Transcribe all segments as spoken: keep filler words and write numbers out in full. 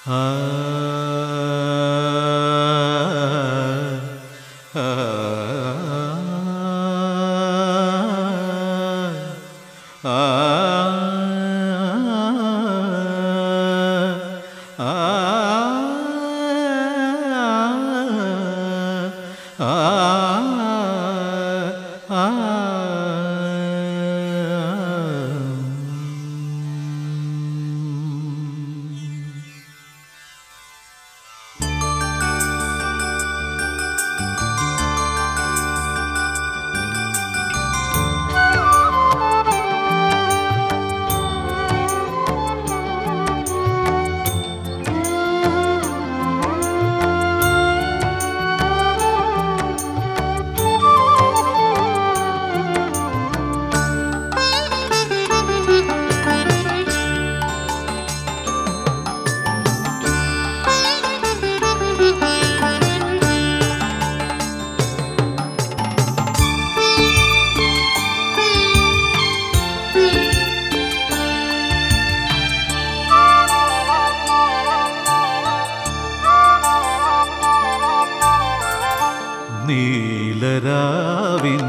നീലരാവിൻ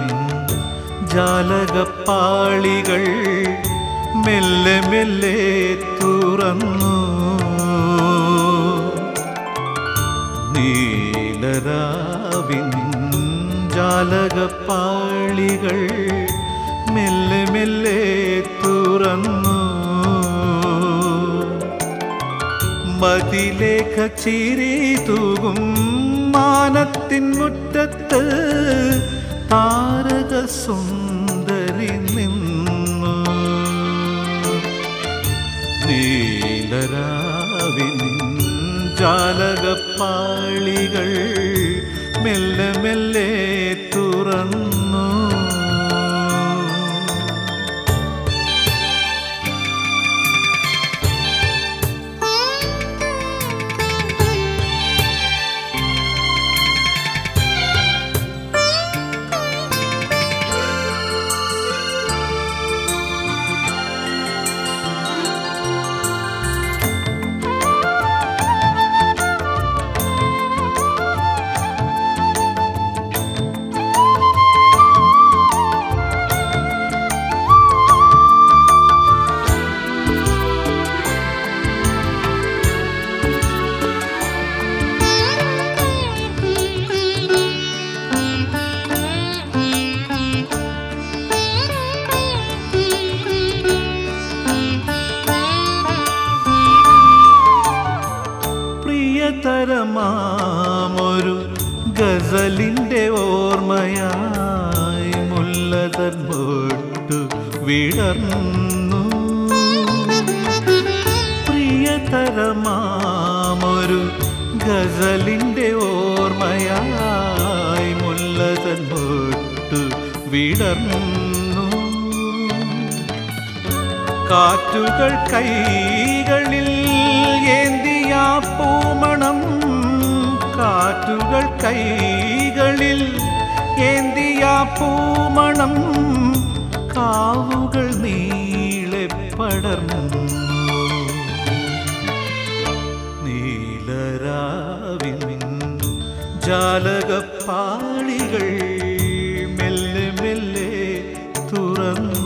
ജാലകപ്പാളികൾ മെല്ലെ മെല്ലെ തുറന്നു. നീലരാവിൻ ജാലകപ്പാളികൾ മെല്ലെ മെല്ലെ തുറന്നു. മതിലേഖ ചിരി തൂകും മാനത്തിൻ മുറ്റത്ത് താരക സുന്ദരി നിന്നു. നീലരാവിൻ ജാലകപ്പാളികൾ മെല്ലെ മെല്ലെ തുറന്നു. തരമാമൊരു ഗസലിൻ്റെ ഓർമ്മയായി മുല്ലതൻ മൊട്ടു വിടർന്നു. പ്രിയതരമാമൊരു ഗസലിൻ്റെ ഓർമ്മയായി മുല്ലതൻ മൊട്ടു വിടർന്നു. കാറ്റുകൾ കൈകളിൽ ഏന്തിയ പൂമണം, കാറ്റുകൾ കൈകളിൽ ഏന്തിയ പൂമണം, കാവുകൾ നീളെ പടർന്നു. നീലരാവിൻ ജാലകപ്പാളികൾ മെല്ലെ മെല്ലെ തുറന്നു.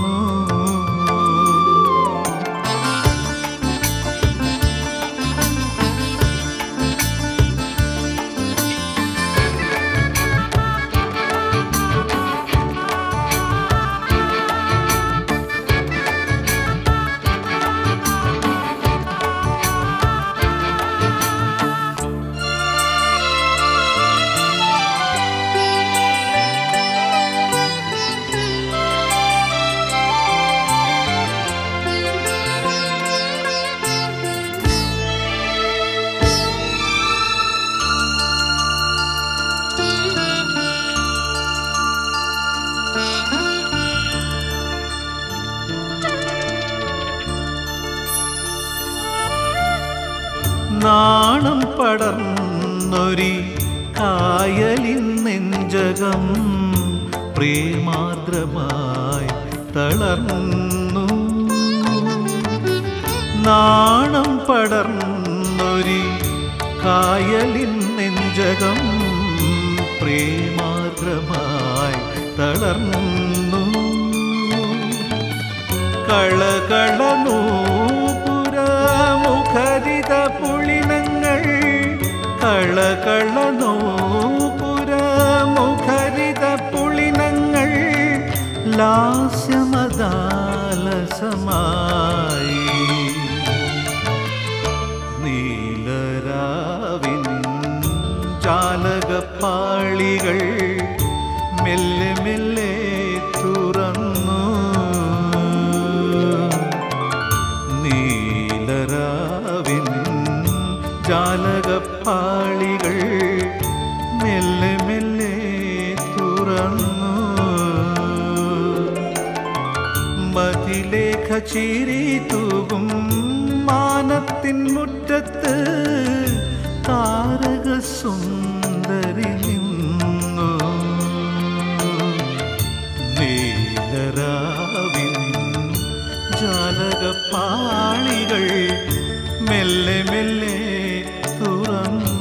നാണം പടർന്നൊരി കായലിൻ നെഞ്ചകം പ്രേമാർദ്രമായി തളർന്നു. നാണം പടർന്നൊരി കായലിൻ നെഞ്ചകം പ്രേമാർദ്രമായി തളർന്നു. കളകള നൂപുരമുഖരിത പുളിനങ്ങൾ കളകള നൂപുരമുഖരിത പുളിനങ്ങൾ ലാസ്യമദാലസമായി. നീലരാവിൻ ജാലകപ്പാളികൾ മെല്ലെ മെല്ലെ തുറന്നു. നീലരാവിൻ ജാലകപ്പാളികൾ മെല്ലെ മെല്ലെ തുറന്നു. മതിലേഖ ചിരി തൂകും മാനത്തിൻ മുറ്റത്ത് താരകസുന്ദരി നിന്നു. നീലരാവിൻ ജാലകപ്പാളികൾ മെല്ലെ മെല്ലെ തുറന്നു.